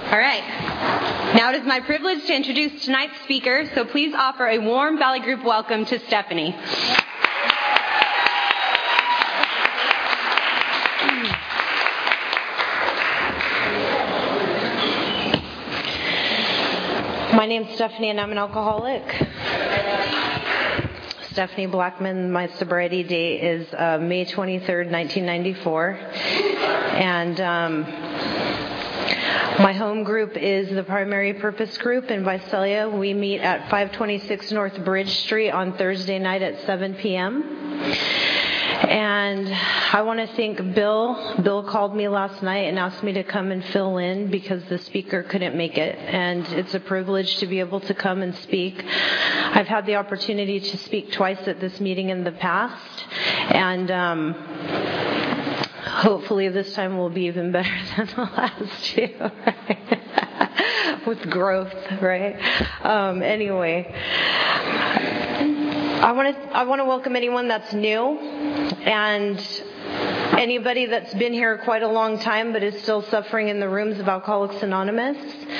All right. Now it is my privilege to introduce tonight's speaker, so please offer a warm Valley Group welcome to Stephanie. My name's Stephanie and I'm an alcoholic. Stephanie Blackman. My sobriety date is May 23rd, 1994. And my home group is the Primary Purpose Group in Visalia. We meet at 526 North Bridge Street on Thursday night at 7 p.m. And I want to thank Bill. Bill called me last night and asked me to come and fill in because the speaker couldn't make it. And it's a privilege to be able to come and speak. I've had the opportunity to speak twice at this meeting in the past. And hopefully this time will be even better than the last two, right? With growth, right? Anyway, I want to welcome anyone that's new and anybody that's been here quite a long time but is still suffering in the rooms of Alcoholics Anonymous.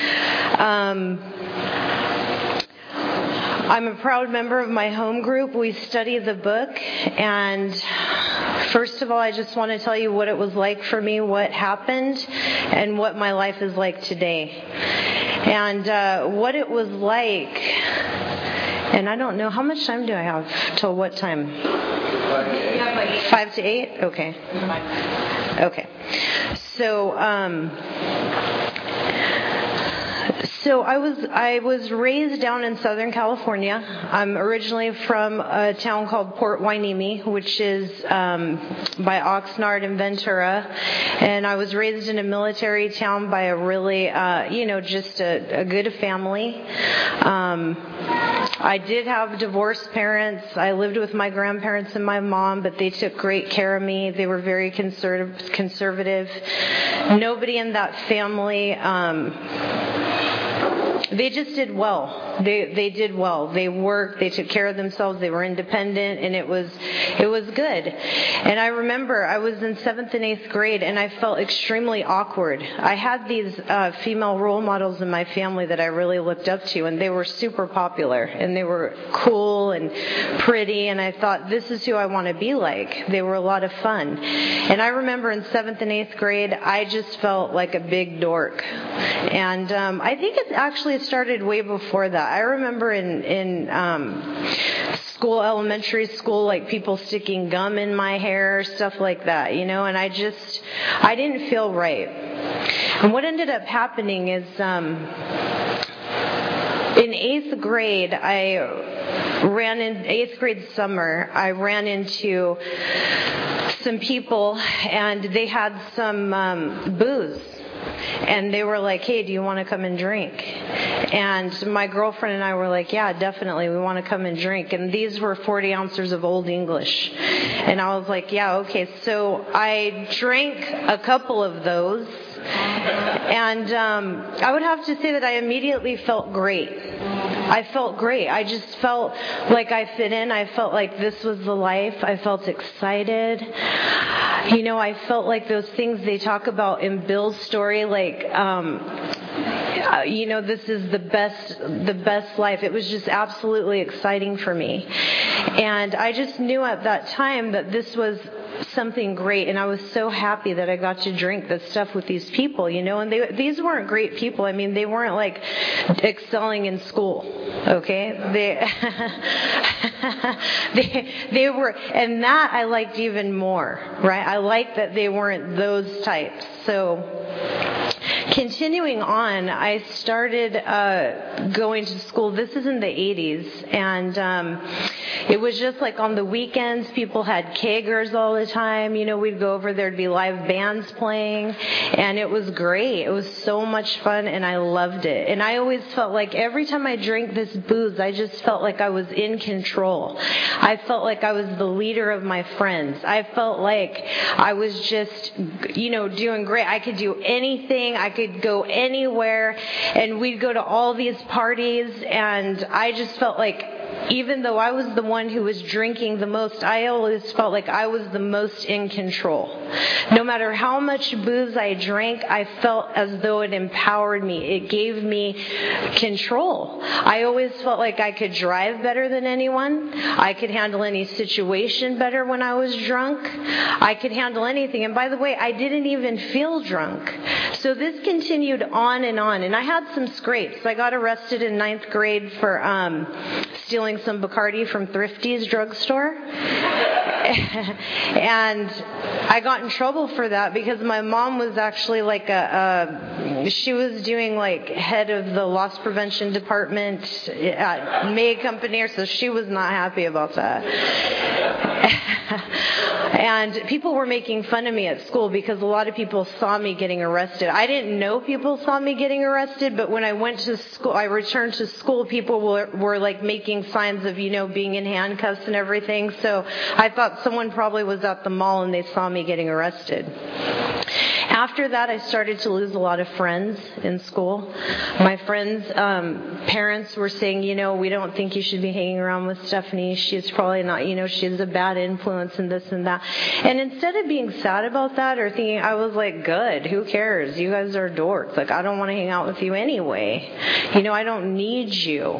I'm a proud member of my home group. We study the book, and first of all, I just want to tell you what it was like for me, what happened, and what my life is like today. And what it was like, and I don't know, how much time do I have? Till what time? 5 to 8? Okay. Okay. So I was raised down in Southern California. I'm originally from a town called Port Hueneme, which is by Oxnard and Ventura. And I was raised in a military town by a really, just a good family. I did have divorced parents. I lived with my grandparents and my mom, but they took great care of me. They were very conservative. Nobody in that family, they just did well. They did well. They worked. They took care of themselves. They were independent, and it was good. And I remember I was in 7th and 8th grade, and I felt extremely awkward. I had these female role models in my family that I really looked up to, and they were super popular, and they were cool and pretty, and I thought, this is who I want to be like. They were a lot of fun. And I remember in 7th and 8th grade, I just felt like a big dork. And I think it actually started way before that. I remember in school, elementary school, like people sticking gum in my hair, stuff like that, and I didn't feel right. And what ended up happening is in 8th grade, 8th grade summer, I ran into some people and they had some booze. And they were like, hey, do you want to come and drink? And my girlfriend and I were like, yeah, definitely, we want to come and drink. And these were 40 ounces of Old English. And I was like, yeah, okay. So I drank a couple of those. And I would have to say that I immediately felt great. I felt great. I just felt like I fit in. I felt like this was the life. I felt excited. I felt like those things they talk about in Bill's story, like, this is the best life. It was just absolutely exciting for me. And I just knew at that time that this was something great, and I was so happy that I got to drink this stuff with these people, and these weren't great people. I mean, they weren't like excelling in school, okay? They were, and that I liked even more, right? I liked that they weren't those types. So continuing on, I started going to school. This is in the 80s, and it was just like on the weekends, people had kegers all the time. We'd go over, there'd be live bands playing, and it was great. It was so much fun, and I loved it. And I always felt like every time I drank this booze, I just felt like I was in control. I felt like I was the leader of my friends. I felt like I was just, doing great. I could do anything. I could go anywhere, and we'd go to all these parties, and I just felt like even though I was the one who was drinking the most, I always felt like I was the most in control. No matter how much booze I drank, I felt as though it empowered me. It gave me control. I always felt like I could drive better than anyone. I could handle any situation better when I was drunk. I could handle anything. And by the way, I didn't even feel drunk. So this continued on. And I had some scrapes. I got arrested in 9th grade for stealing some Bacardi from Thrifty's drugstore. And I got in trouble for that because my mom was actually like she was doing like head of the loss prevention department at May Company, so she was not happy about that. And people were making fun of me at school because a lot of people saw me getting arrested. I didn't know people saw me getting arrested, but when I went to school, I returned to school, people were like making signs of, being in handcuffs and everything. So I thought someone probably was at the mall and they saw me getting arrested. After that, I started to lose a lot of friends in school. My friends' parents were saying, we don't think you should be hanging around with Stephanie. She's probably not, she's a bad influence and this and that. And instead of being sad about that or thinking, I was like, good, who cares? You guys are dorks. Like, I don't want to hang out with you anyway. I don't need you.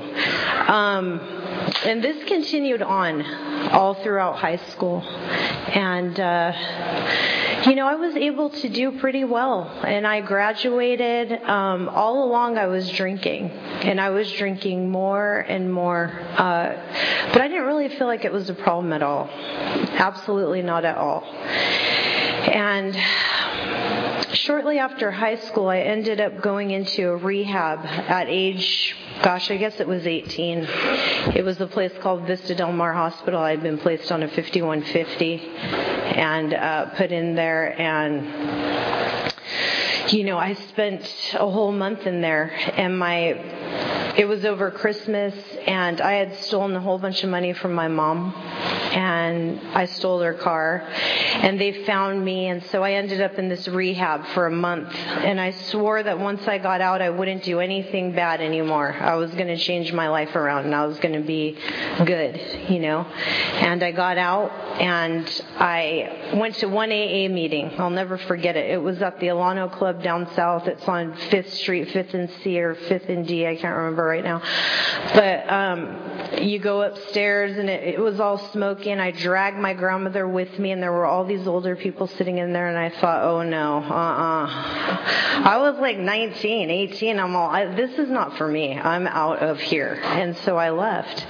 And this continued on all throughout high school. And, I was able to do pretty well. And I graduated. All along I was drinking. And I was drinking more and more. But I didn't really feel like it was a problem at all. Absolutely not at all. And shortly after high school, I ended up going into a rehab at age, I guess it was 18. It was a place called Vista Del Mar Hospital. I had been placed on a 5150 and put in there. And, I spent a whole month in there. And it was over Christmas, and I had stolen a whole bunch of money from my mom. And I stole her car, and they found me, and so I ended up in this rehab for a month. And I swore that once I got out, I wouldn't do anything bad anymore. I was going to change my life around, and I was going to be good, And I got out, and I went to one AA meeting. I'll never forget it. It was at the Alano Club down south. It's on 5th Street, 5th and C or 5th and D. I can't remember right now. But you go upstairs, and it was all smoky. And I dragged my grandmother with me, and there were all these older people sitting in there, and I thought, oh no, I was like 19, 18, this is not for me. I'm out of here. And so I left.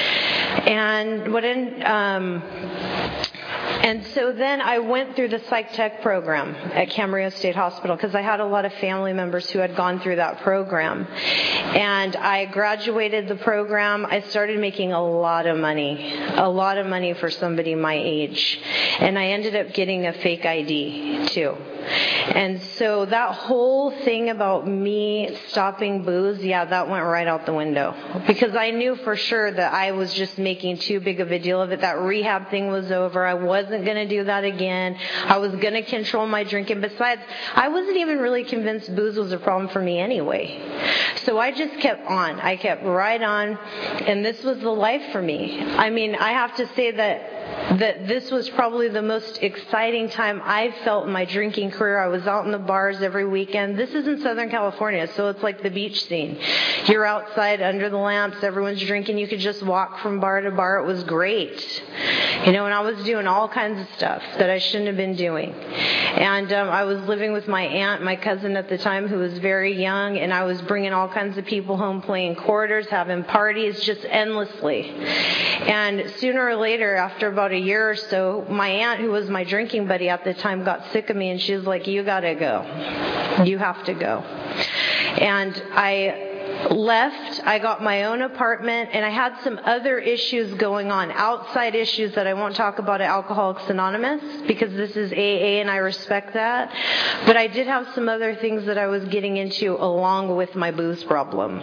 And so then I went through the psych tech program at Camarillo State Hospital because I had a lot of family members who had gone through that program. And I graduated the program. I started making a lot of money for somebody my age. And I ended up getting a fake ID too. And so that whole thing about me stopping booze, that went right out the window. Because I knew for sure that I was just making too big of a deal of it. That rehab thing was over. I wasn't going to do that again. I was going to control my drinking. Besides, I wasn't even really convinced booze was a problem for me anyway. So I just kept on. I kept right on. And this was the life for me. I mean, I have to say that this was probably the most exciting time I felt in my drinking career. I was out in the bars every weekend. This is in Southern California, so it's like the beach scene. You're outside under the lamps, everyone's drinking. You could just walk from bar to bar. It was great. And I was doing all kinds of stuff that I shouldn't have been doing. And I was living with my aunt, my cousin at the time, who was very young, and I was bringing all kinds of people home, playing quarters, having parties, just endlessly. And sooner or later, after about a year or so, my aunt, who was my drinking buddy at the time, got sick of me, and she was like, you gotta go. You have to go. And I left. I got my own apartment, and I had some other issues going on, outside issues that I won't talk about at Alcoholics Anonymous, because this is AA and I respect that. But I did have some other things that I was getting into along with my booze problem.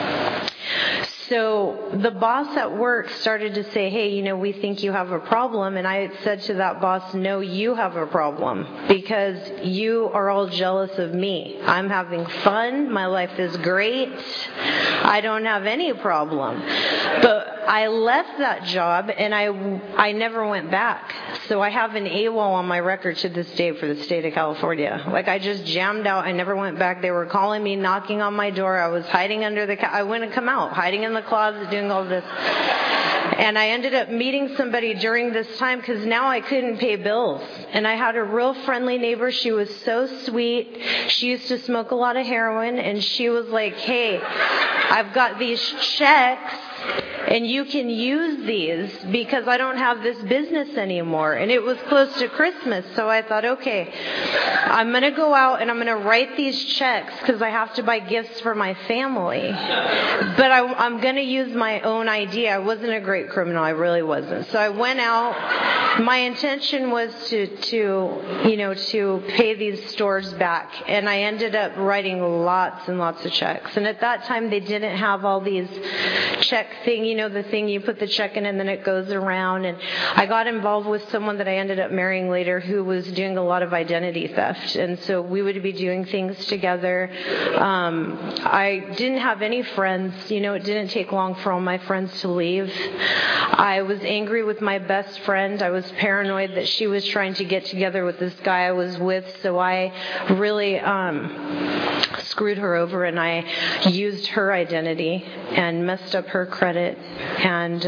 So the boss at work started to say, hey, we think you have a problem. And I said to that boss, no, you have a problem because you are all jealous of me. I'm having fun. My life is great. I don't have any problem. But I left that job and I never went back. So I have an AWOL on my record to this day for the state of California. Like, I just jammed out. I never went back. They were calling me, knocking on my door. I was hiding under I wouldn't come out, hiding in the closet, doing all this. And I ended up meeting somebody during this time because now I couldn't pay bills. And I had a real friendly neighbor. She was so sweet. She used to smoke a lot of heroin. And she was like, hey, I've got these checks. And you can use these because I don't have this business anymore. And it was close to Christmas. So I thought, okay, I'm going to go out and I'm going to write these checks because I have to buy gifts for my family. But I'm going to use my own ID. I wasn't a great criminal. I really wasn't. So I went out. My intention was to pay these stores back. And I ended up writing lots and lots of checks. And at that time, they didn't have all these check thing, the thing you put the check in and then it goes around. And I got involved with someone that I ended up marrying later who was doing a lot of identity theft. And so we would be doing things together. I didn't have any friends. It didn't take long for all my friends to leave. I was angry with my best friend. I was paranoid that she was trying to get together with this guy I was with. So I really screwed her over and I used her identity and messed up her credit. And,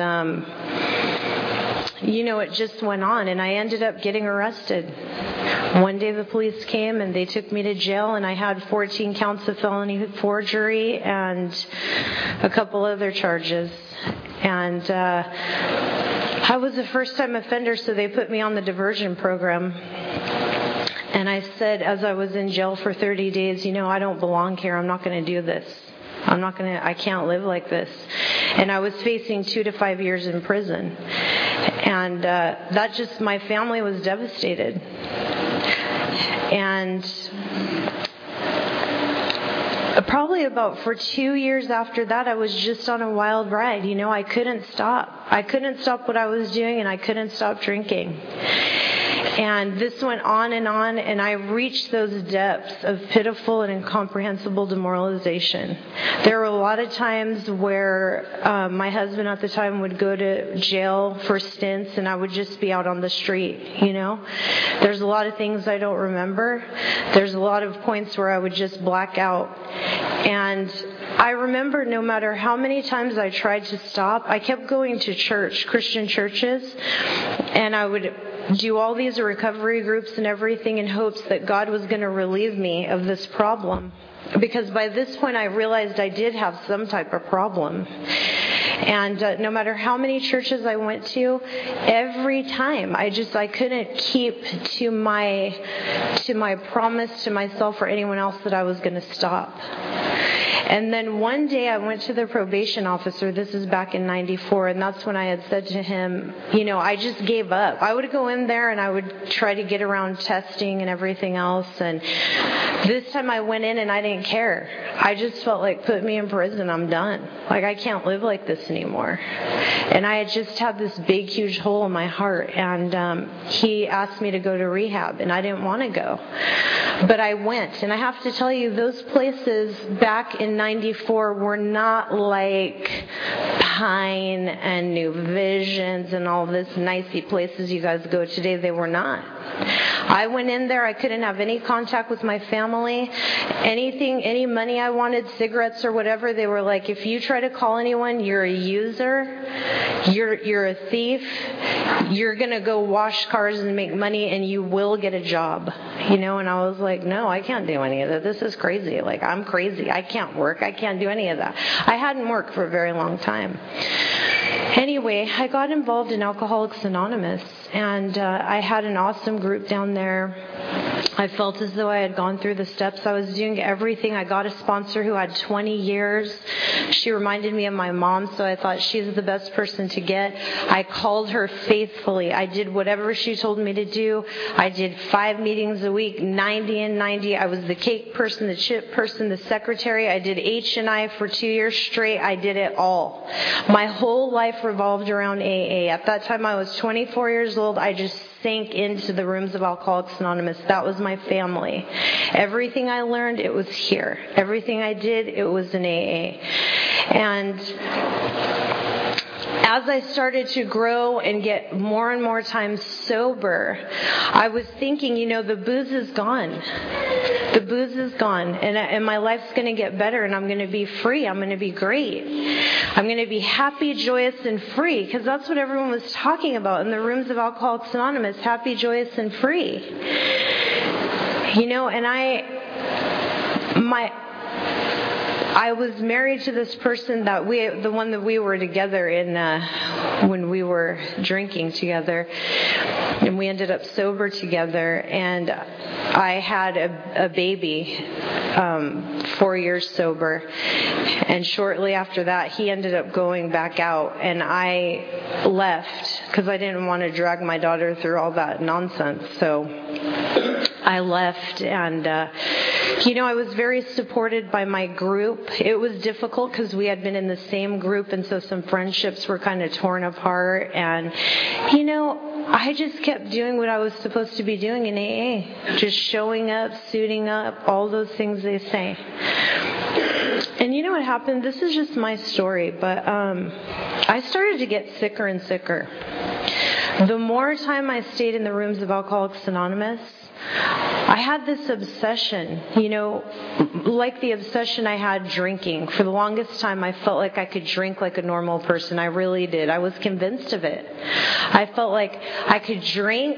it just went on and I ended up getting arrested. One day the police came and they took me to jail and I had 14 counts of felony forgery and a couple other charges. And I was a first-time offender, so they put me on the diversion program. And I said, as I was in jail for 30 days, I don't belong here. I'm not going to do this. I can't live like this. And I was facing 2 to 5 years in prison. And my family was devastated. And probably for 2 years after that, I was just on a wild ride. I couldn't stop. I couldn't stop what I was doing, and I couldn't stop drinking. And this went on, and I reached those depths of pitiful and incomprehensible demoralization. There were a lot of times where my husband at the time would go to jail for stints, and I would just be out on the street, There's a lot of things I don't remember. There's a lot of points where I would just black out. And I remember no matter how many times I tried to stop, I kept going to church, Christian churches, and I would do all these recovery groups and everything in hopes that God was going to relieve me of this problem. Because by this point I realized I did have some type of problem. And no matter how many churches I went to, every time I couldn't keep to my promise to myself or anyone else that I was going to stop. And then one day I went to the probation officer. This is back in 94, and that's when I had said to him, I just gave up. I would go in there and I would try to get around testing and everything else. And this time I went in and I didn't care. I just felt like, put me in prison. I'm done. Like, I can't live like this anymore. And I had just had this big, huge hole in my heart. And he asked me to go to rehab, and I didn't want to go. But I went. And I have to tell you, those places back in 94 were not like Pine and New Visions and all this nicey places you guys go today. They were not. I went in there. I couldn't have any contact with my family. Any money I wanted, cigarettes or whatever, they were like, if you try to call anyone, you're a user, you're a thief, you're going to go wash cars and make money, and you will get a job. And I was like, no, I can't do any of that. This is crazy. Like, I'm crazy. I can't work. I can't do any of that. I hadn't worked for a very long time. Anyway, I got involved in Alcoholics Anonymous, and I had an awesome group down there. I felt as though I had gone through the steps. I was doing everything. I got a sponsor who had 20 years. She reminded me of my mom, so I thought she's the best person to get. I called her faithfully. I did whatever she told me to do. I did 5 meetings a week, 90 and 90. I was the cake person, the chip person, the secretary. I did H&I for 2 years straight. I did it all. My whole life revolved around AA. At that time, I was 24 years old. I just sank into the rooms of Alcoholics Anonymous. That was my family. Everything I learned, it was here. Everything I did, it was in AA. And as I started to grow and get more and more time sober, I was thinking, the booze is gone. The booze is gone, and my life's going to get better, and I'm going to be free. I'm going to be great. I'm going to be happy, joyous, and free, because that's what everyone was talking about in the rooms of Alcoholics Anonymous, happy, joyous, and free. And I was married to this person the one that we were together in when we were drinking together, and we ended up sober together, and I had a baby, 4 years sober, and shortly after that he ended up going back out, and I left because I didn't want to drag my daughter through all that nonsense, so I left, and I was very supported by my group. It was difficult because we had been in the same group, and so some friendships were kind of torn apart, and I just kept doing what I was supposed to be doing in AA, just showing up, suiting up, all those things they say. And you know what happened? This is just my story, but I started to get sicker and sicker. The more time I stayed in the rooms of Alcoholics Anonymous, I had this obsession, like the obsession I had drinking. For the longest time, I felt like I could drink like a normal person. I really did. I was convinced of it. I felt like I could drink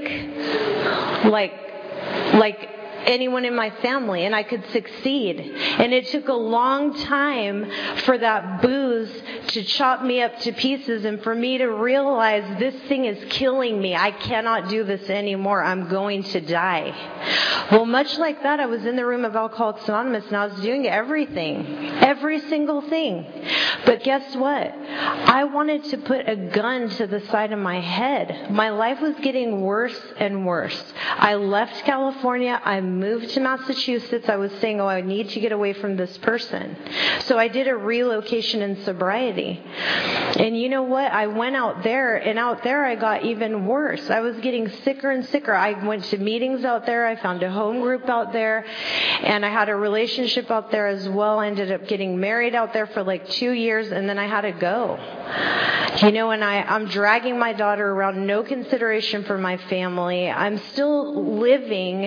like anyone in my family, and I could succeed. And it took a long time for that booze to chop me up to pieces and for me to realize this thing is killing me. I cannot do this anymore. I'm going to die. Well, much like that, I was in the room of Alcoholics Anonymous, and I was doing everything, every single thing. But guess what? I wanted to put a gun to the side of my head. My life was getting worse and worse. I left California. I moved to Massachusetts. I was saying, I need to get away from this person. So I did a relocation in sobriety. And you know what? I went out there, and out there I got even worse. I was getting sicker and sicker. I went to meetings out there. I found a home group out there, and I had a relationship out there as well. I ended up getting married out there for like 2 years, and then I had to go. And I'm dragging my daughter around, no consideration for my family. I'm still living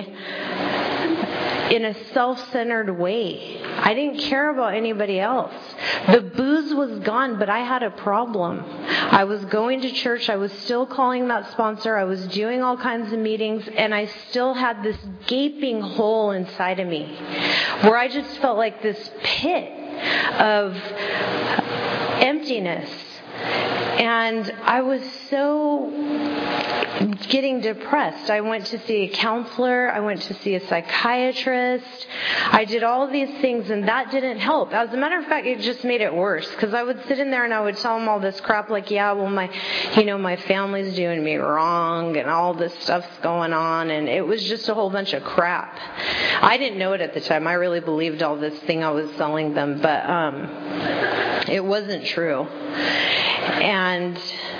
in a self-centered way. I didn't care about anybody else. The booze was gone, but I had a problem. I was going to church. I was still calling that sponsor. I was doing all kinds of meetings, and I still had this gaping hole inside of me where I just felt like this pit of emptiness. And I was so getting depressed. I went to see a counselor. I went to see a psychiatrist. I did all these things, and that didn't help. As a matter of fact, it just made it worse, because I would sit in there and I would tell them all this crap like, my family's doing me wrong and all this stuff's going on, and it was just a whole bunch of crap. I didn't know it at the time. I really believed all this thing I was selling them, but it wasn't true. And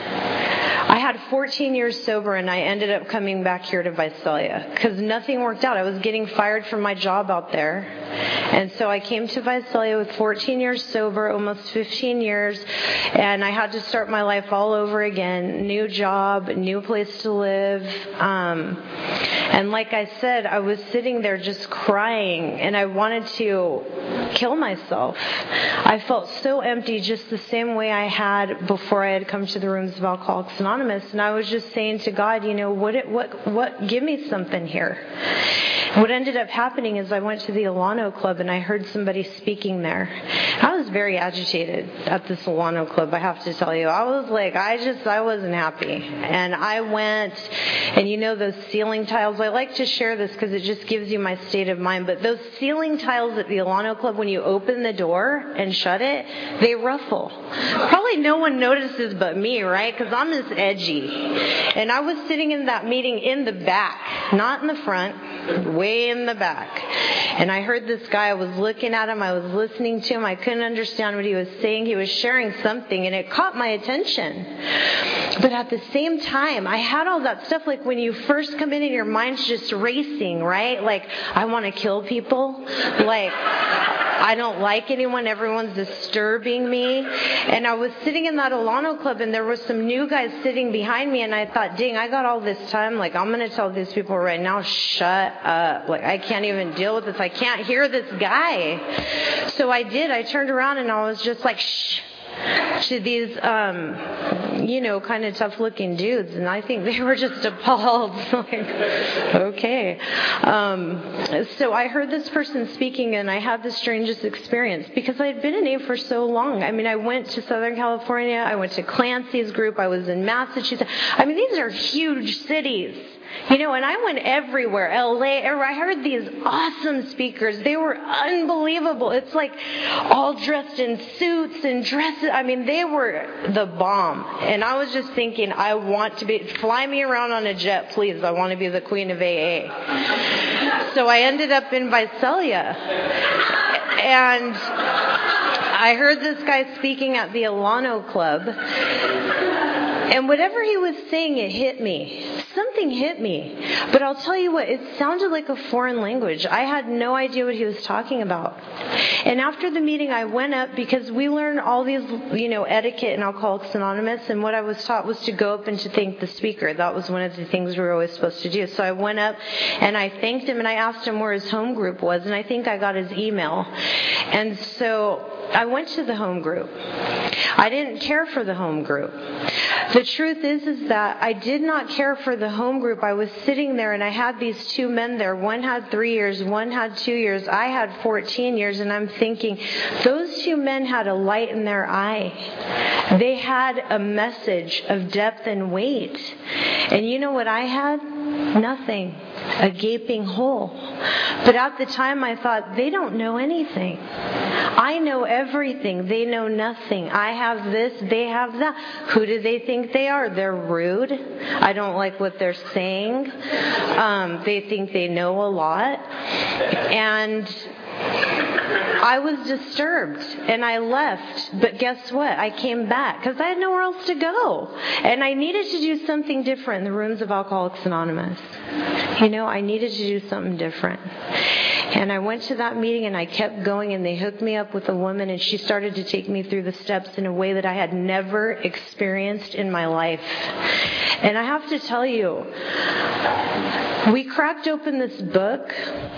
I had 14 years sober, and I ended up coming back here to Visalia because nothing worked out. I was getting fired from my job out there. And so I came to Visalia with 14 years sober, almost 15 years, and I had to start my life all over again. New job, new place to live. And like I said, I was sitting there just crying, and I wanted to kill myself. I felt so empty, just the same way I had before I had come to the rooms of Alcoholics Anonymous. And I was just saying to God, what, give me something here. What ended up happening is I went to the Alano Club, and I heard somebody speaking there. I was very agitated at this Alano Club, I have to tell you. I was like, I wasn't happy. And I went, and those ceiling tiles, I like to share this because it just gives you my state of mind, but those ceiling tiles at the Alano Club, when you open the door and shut it, they ruffle. Probably no one notices but me, right? Because I'm just edgy. And I was sitting in that meeting in the back, not in the front, way in the back. And I heard this guy, I was looking at him, I was listening to him, I couldn't understand what he was saying. He was sharing something, and it caught my attention. But at the same time, I had all that stuff, like when you first come in and your mind's just racing, right? Like, I want to kill people. Like, I don't like anyone. Everyone's disturbing me. And I was sitting in that Alano Club, and there were some new guys sitting behind me, and I thought, dang, I got all this time. Like, I'm going to tell these people right now, shut up. Like, I can't even deal with this. I can't hear this guy. So I did. I turned around, and I was just like, shh. To these, kind of tough-looking dudes, and I think they were just appalled. Like, okay. So I heard this person speaking, and I had the strangest experience because I had been in A for so long. I mean, I went to Southern California. I went to Clancy's group. I was in Massachusetts. I mean, these are huge cities. And I went everywhere, LA, I heard these awesome speakers. They were unbelievable. It's like all dressed in suits and dresses. I mean, they were the bomb. And I was just thinking, I want to fly me around on a jet, please. I want to be the queen of AA. So I ended up in Visalia. And I heard this guy speaking at the Alano Club. And whatever he was saying, it hit me. Something hit me. But I'll tell you what, it sounded like a foreign language. I had no idea what he was talking about. And after the meeting, I went up because we learned all these, etiquette in Alcoholics Anonymous. And what I was taught was to go up and to thank the speaker. That was one of the things we were always supposed to do. So I went up and I thanked him and I asked him where his home group was. And I think I got his email. And so I went to the home group. I didn't care for the home group. The truth is that I did not care for the home group. I was sitting there and I had these two men there. One had 3 years, one had 2 years. I had 14 years, and I'm thinking, those two men had a light in their eye. They had a message of depth and weight. And you know what I had? Nothing. A gaping hole. But at the time I thought, they don't know anything. I know everything. They know nothing. I have this, they have that. Who do they think they are? They're rude. I don't like what they're saying. They think they know a lot. And I was disturbed and I left, but guess what? I came back because I had nowhere else to go. And I needed to do something different in the rooms of Alcoholics Anonymous. I needed to do something different. And I went to that meeting and I kept going, and they hooked me up with a woman, and she started to take me through the steps in a way that I had never experienced in my life. And I have to tell you, we cracked open this book.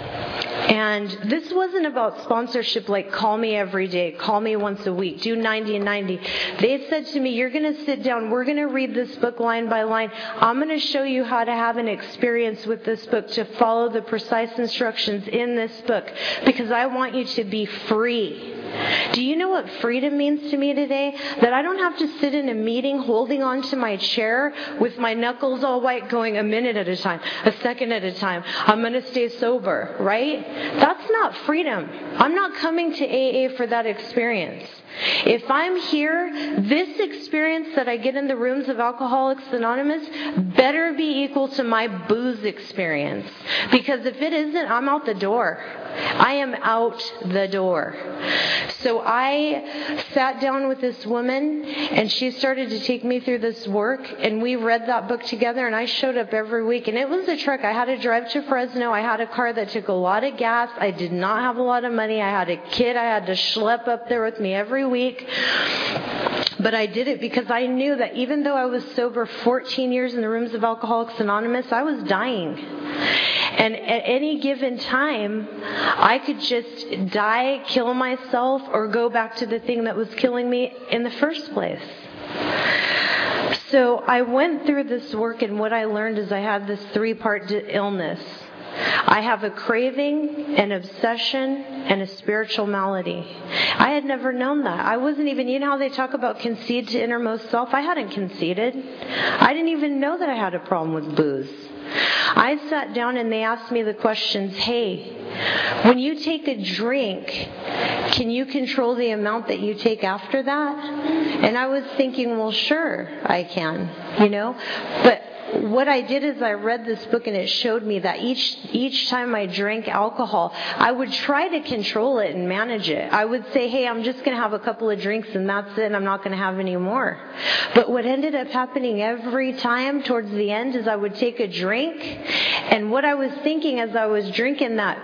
And this wasn't about sponsorship like call me every day, call me once a week, do 90 and 90. They said to me, you're going to sit down, we're going to read this book line by line. I'm going to show you how to have an experience with this book, to follow the precise instructions in this book, because I want you to be free. Do you know what freedom means to me today? That I don't have to sit in a meeting holding on to my chair with my knuckles all white going a minute at a time, a second at a time. I'm going to stay sober, right? That's not freedom. I'm not coming to AA for that experience. If I'm here, this experience that I get in the rooms of Alcoholics Anonymous better be equal to my booze experience. Because if it isn't, I'm out the door. I am out the door. So I sat down with this woman, and she started to take me through this work, and we read that book together, and I showed up every week. And it was a trek. I had to drive to Fresno. I had a car that took a lot of gas. I did not have a lot of money. I had a kid I had to schlep up there with me every week. But I did it because I knew that even though I was sober 14 years in the rooms of Alcoholics Anonymous, I was dying. And at any given time, I could just die, kill myself, or go back to the thing that was killing me in the first place. So I went through this work, and what I learned is I had this 3-part illness. I have a craving, an obsession, and a spiritual malady. I had never known that. I wasn't even, you know how they talk about concede to innermost self? I hadn't conceded. I didn't even know that I had a problem with booze. I sat down and they asked me the questions, hey, when you take a drink, can you control the amount that you take after that? And I was thinking, well, sure, I can, But what I did is I read this book, and it showed me that each time I drank alcohol, I would try to control it and manage it. I would say, hey, I'm just going to have a couple of drinks and that's it, and I'm not going to have any more. But what ended up happening every time towards the end is I would take a drink, and what I was thinking as I was drinking that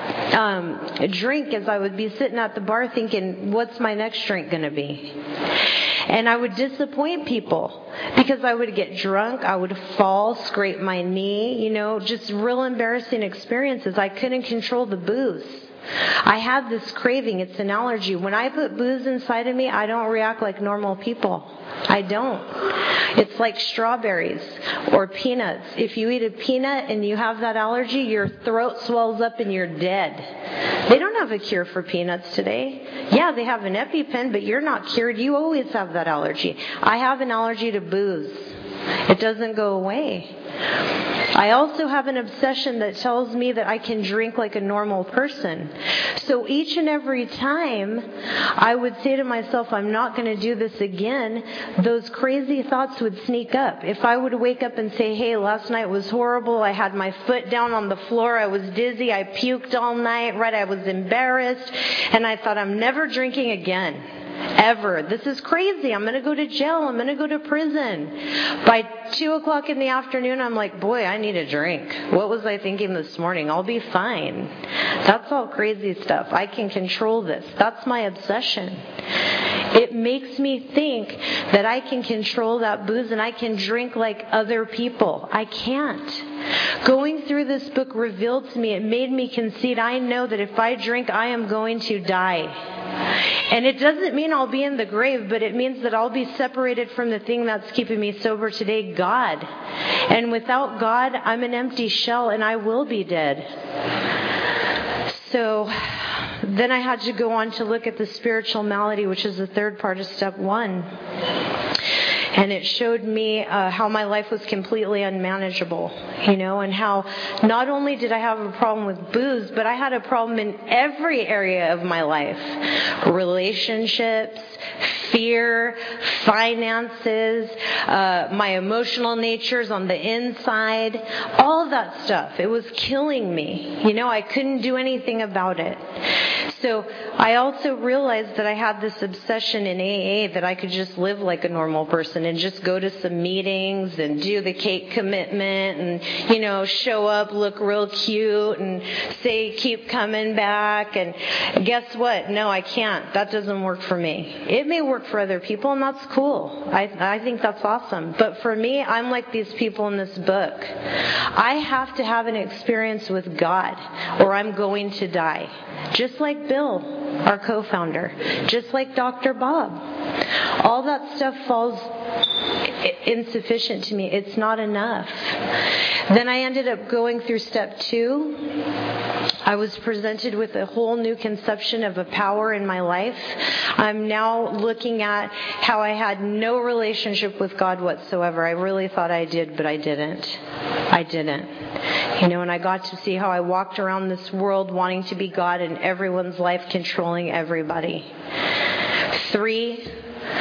drink as I would be sitting at the bar thinking, what's my next drink going to be? And I would disappoint people because I would get drunk, I would fall, scrape my knee, just real embarrassing experiences. I couldn't control the booze. I had this craving. It's an allergy. When I put booze inside of me, I don't react like normal people. I don't. It's like strawberries or peanuts. If you eat a peanut and you have that allergy, your throat swells up and you're dead. They don't have a cure for peanuts today. Yeah, they have an EpiPen, but you're not cured. You always have that allergy. I have an allergy to booze. It doesn't go away. I also have an obsession that tells me that I can drink like a normal person. So each and every time I would say to myself, I'm not going to do this again, those crazy thoughts would sneak up. If I would wake up and say, hey, last night was horrible, I had my foot down on the floor, I was dizzy, I puked all night, right? I was embarrassed, and I thought, I'm never drinking again. Ever. This is crazy. I'm going to go to jail. I'm going to go to prison. By 2 o'clock in the afternoon, I'm like, boy, I need a drink. What was I thinking this morning? I'll be fine. That's all crazy stuff. I can control this. That's my obsession. It makes me think that I can control that booze and I can drink like other people. I can't. Going through this book revealed to me, it made me concede, I know that if I drink, I am going to die. And it doesn't mean I'll be in the grave, but it means that I'll be separated from the thing that's keeping me sober today, God. And without God, I'm an empty shell and I will be dead. So then I had to go on to look at the spiritual malady, which is the third part of step 1. And it showed me how my life was completely unmanageable, and how not only did I have a problem with booze, but I had a problem in every area of my life. Relationships, fear, finances, my emotional natures on the inside, all of that stuff. It was killing me. I couldn't do anything about it. So I also realized that I had this obsession in AA that I could just live like a normal person and just go to some meetings and do the cake commitment and, show up, look real cute and say, keep coming back. And guess what? No, I can't. That doesn't work for me. It may work for other people, and that's cool. I think that's awesome. But for me, I'm like these people in this book. I have to have an experience with God or I'm going to die. Just like Bill, our co-founder. Just like Dr. Bob. All that stuff falls insufficient to me. It's not enough. Then I ended up going through step 2. I was presented with a whole new conception of a power in my life. I'm now looking at how I had no relationship with God whatsoever. I really thought I did, but I didn't. And I got to see how I walked around this world wanting to be God in everyone's life, controlling everybody. 3,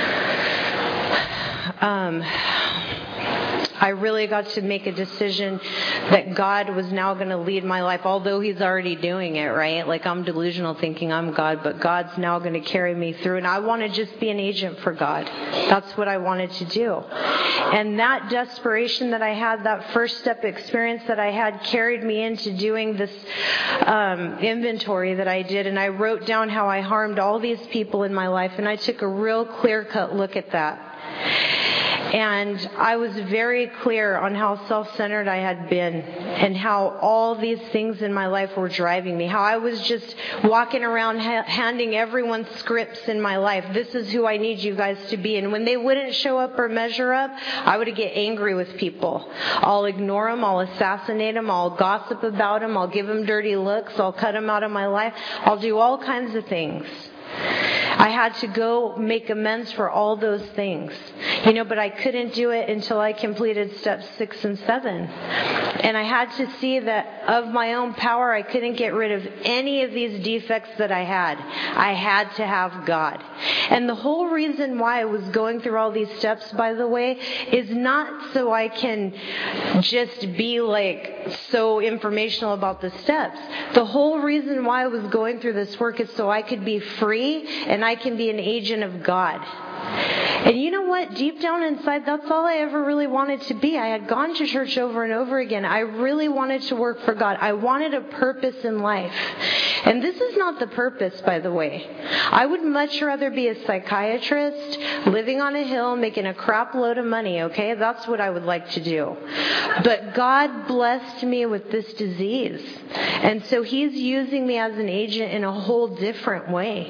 I really got to make a decision that God was now going to lead my life, although He's already doing it, right? Like I'm delusional thinking I'm God, but God's now going to carry me through. And I want to just be an agent for God. That's what I wanted to do. And that desperation that I had, that first step experience that I had, carried me into doing this inventory that I did. And I wrote down how I harmed all these people in my life. And I took a real clear-cut look at that. And I was very clear on how self-centered I had been and how all these things in my life were driving me. How I was just walking around handing everyone scripts in my life. This is who I need you guys to be. And when they wouldn't show up or measure up, I would get angry with people. I'll ignore them. I'll assassinate them. I'll gossip about them. I'll give them dirty looks. I'll cut them out of my life. I'll do all kinds of things. I had to go make amends for all those things, but I couldn't do it until I completed steps 6 and 7. And I had to see that of my own power, I couldn't get rid of any of these defects that I had. I had to have God. And the whole reason why I was going through all these steps, by the way, is not so I can just be so informational about the steps. The whole reason why I was going through this work is so I could be free and I can be an agent of God. And you know what? Deep down inside, that's all I ever really wanted to be. I had gone to church over and over again. I really wanted to work for God. I wanted a purpose in life. And this is not the purpose, by the way. I would much rather be a psychiatrist, living on a hill, making a crap load of money, okay? That's what I would like to do. But God blessed me with this disease. And so He's using me as an agent in a whole different way.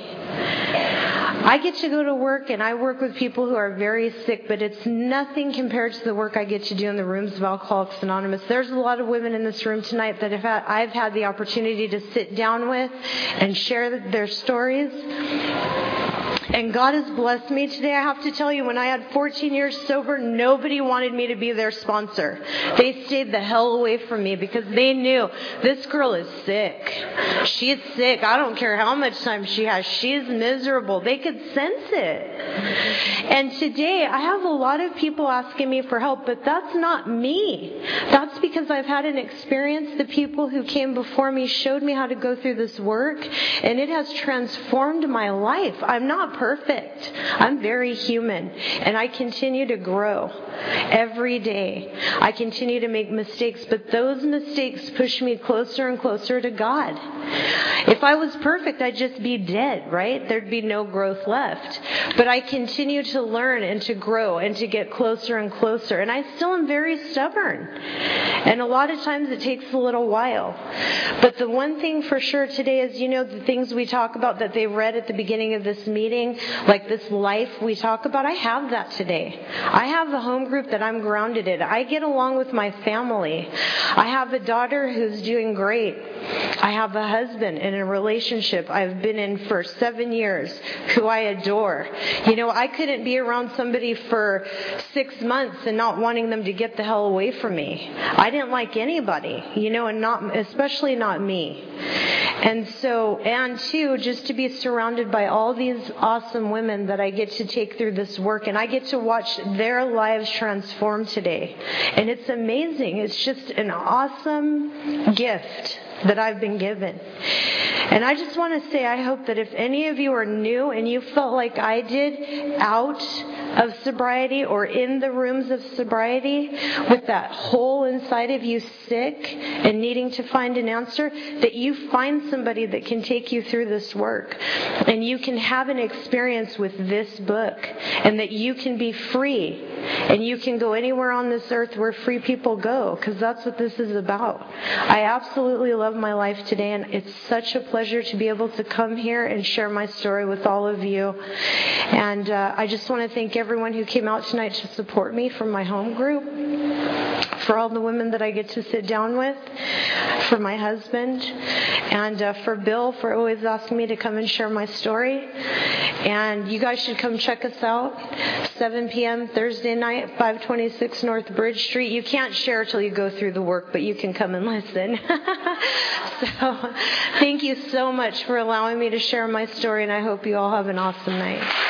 I get to go to work and I work with people who are very sick, but it's nothing compared to the work I get to do in the rooms of Alcoholics Anonymous. There's a lot of women in this room tonight that I've had the opportunity to sit down with and share their stories. And God has blessed me today. I have to tell you, when I had 14 years sober, nobody wanted me to be their sponsor. They stayed the hell away from me because they knew this girl is sick. She's sick. I don't care how much time she has. She's miserable. They could sense it. And today, I have a lot of people asking me for help, but that's not me. That's because I've had an experience. The people who came before me showed me how to go through this work, and it has transformed my life. I'm not perfect. I'm very human, and I continue to grow every day. I continue to make mistakes, but those mistakes push me closer and closer to God. If I was perfect, I'd just be dead, right? There'd be no growth left. But I continue to learn and to grow and to get closer and closer, and I still am very stubborn. And a lot of times it takes a little while. But the one thing for sure today is, the things we talk about that they read at the beginning of this meeting, like this life we talk about, I have that today. I have a home group that I'm grounded in. I get along with my family. I have a daughter who's doing great. I have a husband in a relationship I've been in for 7 years who I adore. I couldn't be around somebody for 6 months and not wanting them to get the hell away from me. I didn't like anybody, and especially not me. And two, just to be surrounded by all these awesome women that I get to take through this work, and I get to watch their lives transform today. And it's amazing. It's just an awesome gift that I've been given. And I just want to say, I hope that if any of you are new and you felt like I did out of sobriety or in the rooms of sobriety with that hole inside of you sick and needing to find an answer, that you find somebody that can take you through this work and you can have an experience with this book, and that you can be free and you can go anywhere on this earth where free people go, because that's what this is about. I absolutely love my life today, and it's such a pleasure to be able to come here and share my story with all of you. And I just want to thank everyone who came out tonight to support me from my home group, for all the women that I get to sit down with, for my husband, and for Bill for always asking me to come and share my story. And you guys should come check us out. 7 p.m. Thursday night, 526 North Bridge Street. You can't share till you go through the work, but you can come and listen. So thank you so much for allowing me to share my story, and I hope you all have an awesome night.